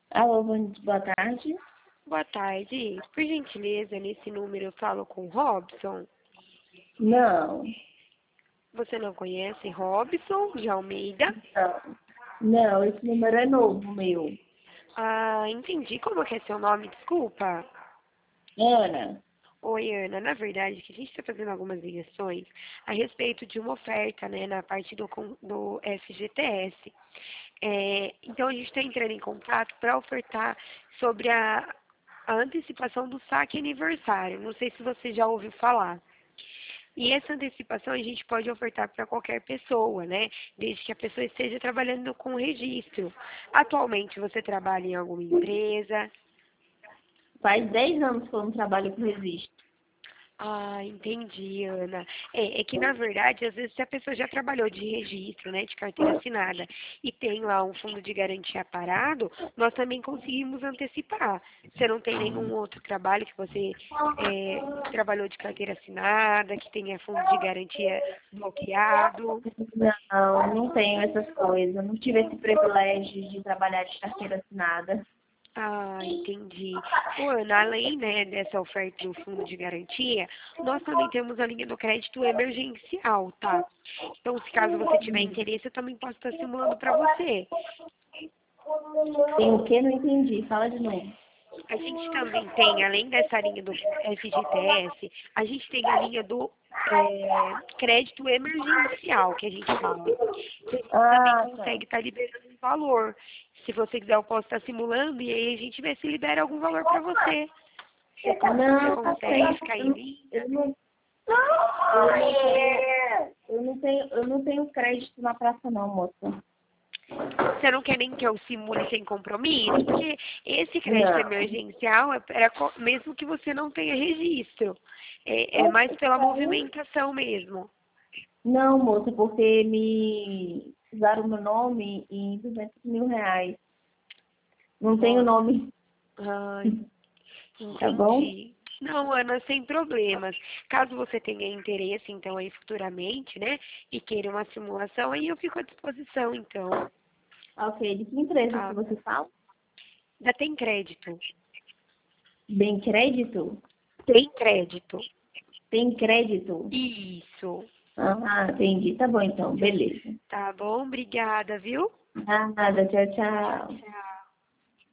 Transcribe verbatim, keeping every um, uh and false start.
Alô, bom, boa tarde. Boa tarde. Por gentileza, nesse número eu falo com Robson. Não, Você não conhece Robson de Almeida? não, não, esse número é novo, meu. Ah, entendi. Como que é seu nome? Desculpa. Ana, Oi, Ana. Na verdade, que a gente está fazendo algumas ligações a respeito de uma oferta, né, na parte do, con- do F G T S. É, então, a gente está entrando em contato para ofertar sobre a, a antecipação do saque aniversário. Não sei se você já ouviu falar. E essa antecipação a gente pode ofertar para qualquer pessoa, né? Desde que a pessoa esteja trabalhando com registro. Atualmente você trabalha em alguma empresa? faz dez anos que eu não trabalho com registro. Ah, entendi, Ana. É, é que, na verdade, às vezes, se a pessoa já trabalhou de registro, né, de carteira assinada, e tem lá um fundo de garantia parado, nós também conseguimos antecipar. Você não tem nenhum outro trabalho que você é, trabalhou de carteira assinada, que tenha fundo de garantia bloqueado? Não, não tenho essas coisas. Não tive esse privilégio de trabalhar de carteira assinada. Ah, entendi. Ô, Ana, além, né, dessa oferta do fundo de garantia, nós também temos a linha do crédito emergencial, tá? Então, se caso você tiver interesse, eu também posso estar simulando para você. Tem o que? Não entendi. Fala de novo. A gente também tem, além dessa linha do F G T S, a gente tem a linha do é, crédito emergencial, que a gente fala. Que a gente também Ah, tá. consegue estar liberando um valor. Se você quiser, eu posso estar simulando e aí a gente vê se libera algum valor para você. Você, con- você Não, não consegue tenho. ficar Eu em não, linha? eu não, eu não tenho, eu não tenho, eu não tenho crédito na praça não, moça. Você não quer nem que eu simule sem compromisso? Porque esse crédito Não. emergencial é para mesmo que você não tenha registro. É, é mais pela movimentação mesmo. Não, moça, porque me usaram meu nome em duzentos mil reais. Não tenho Nossa, nome, ai, tá bom? entendi. Não, Ana, sem problemas. Caso você tenha interesse, então, aí futuramente, né, e queira uma simulação, aí eu fico à disposição, então, Ok, de que empresa que tá? você fala? Ainda tem crédito? Bem crédito? Tem crédito. Tem crédito? Isso. Ah, entendi. Tá bom então, beleza. Tá bom? Obrigada, viu? Nada, tchau, tchau. Tchau.